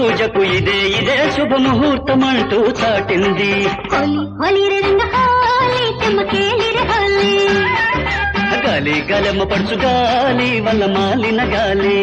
పూజకు ఇదే శుభముహూర్తమంటూ చాటింది. హోలీ హోలీ రే రంగ హోలీ చెమ్మకేలి రే హోలీ. గాలి గలమ పడుచు గాలి వల్ల మాలిన గాలి.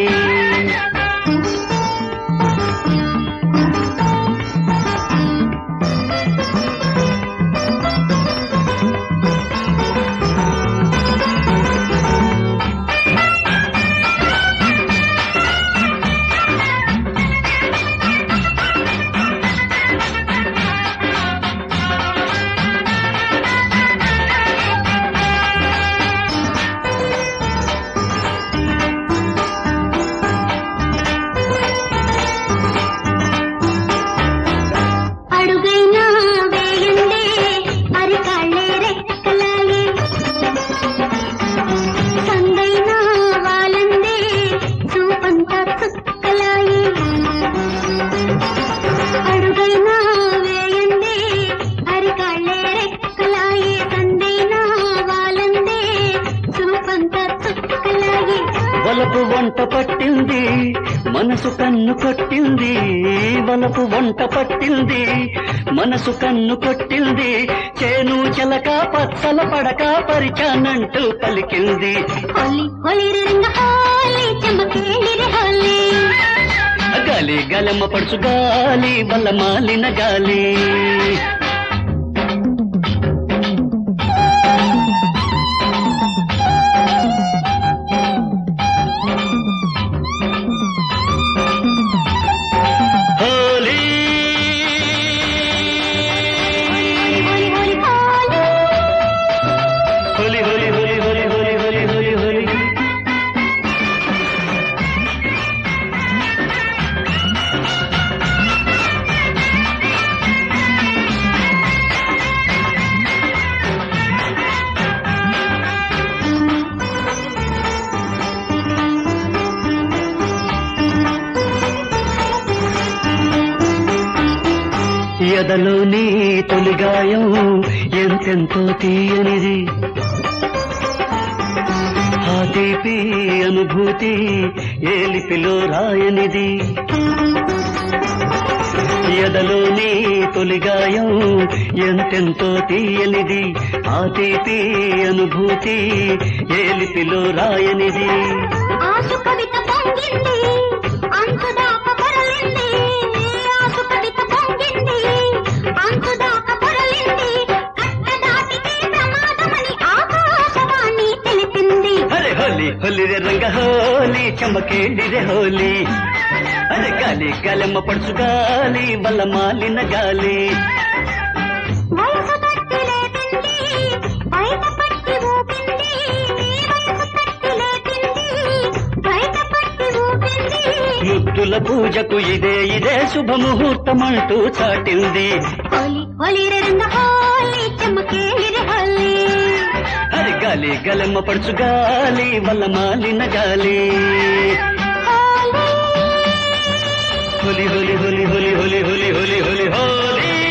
అడుగైనా వేయందే అరికాళ్ళే రెక్కలాయే. సందైనా వాలందే చూపంతా చుక్కలాయే. అడుగైనా వేయందే అరికాళ్ళే రెక్కలాయే. సందైనా వాలందే చూపంతా చుక్కలాయే. వలపు వంట పట్టింది మనసు కన్ను కొట్టింది. వలపు వంట పట్టింది మనసు కన్ను కొట్టింది. చేను చెలక పచ్చల పడక పరిచానంటూ పలికింది. హోలీ హోలీ రే రంగ హోలీ చెమ్మకేలి రే హోలీ. గాలి గలమ పడుచు గాలి వల్ల మాలిన గాలి. హోలీ హోలీ హోలీ హోలీ. హోలీ హోలీ హోలీ హోలీ హోలీ హోలీ హోలీ హోలీ. ఎదలోని తొలిగాయం ఎంతెంతో తీయనిది. ఆ తీపి అనుభూతి ఏలిపిలో రాయనిది. ఎదలోని తొలిగాయం ఎంతెంతో తీయనిది. ఆ తీపి అనుభూతి ఏలిపిలో రాయనిది. ఆసు కవిత పొంగింది అంతుదాకా పొరలింది. ఆసు కవిత పొంగింది అంతుదాకా పొరలింది. కట్ట దాటితే ప్రమాదమని ఆకాశవాణి తెలిపింది. అరే హోలీ హోలీ రే రంగ హోలీ చెమ్మకేలి రే హోలీ. అరే గాలి గలమ పడుచు గాలి వల్ల మాలిన గాలి. వయసు తట్టి లేపింది బయట పట్టి ఊపింది. వయసు తట్టి లేపింది బయట పట్టి ఊపింది. ముద్దుల పూజకు ఇదే శుభముహూర్తమంటూ చాటింది. హోలీ హోలీ రే రంగ హోలీ చెమ్మకేలి రే హోలీ. అరే గాలి గలమ పడుచు గాలి వల్ల మాలిన గాలి. హోలీ హోలీ హోలీ హోలీ హోలీ హోలీ హోలీ హోలీ హోలీ హోలీ.